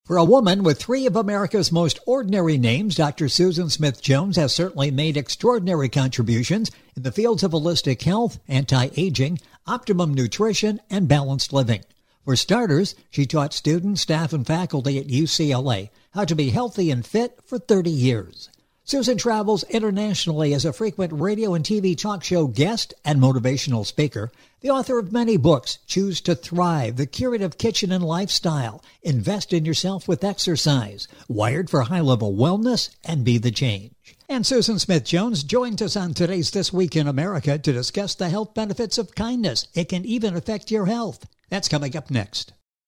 For a woman with three of America's most ordinary names, Dr. Susan Smith Jones has certainly made extraordinary contributions in the fields of holistic health, anti-aging, optimum nutrition, and balanced living. For starters, she taught students, staff, and faculty at UCLA how to be healthy and fit for 30 years. Susan travels internationally as a frequent radio and TV talk show guest and motivational speaker, the author of many books, Choose to Thrive, The Curative Kitchen and Lifestyle, Invest in Yourself with Exercise, Wired for High-Level Wellness, and Be the Change. And Susan Smith Jones joins us on today's This Week in America to discuss the health benefits of kindness. It can even affect your health. That's coming up next.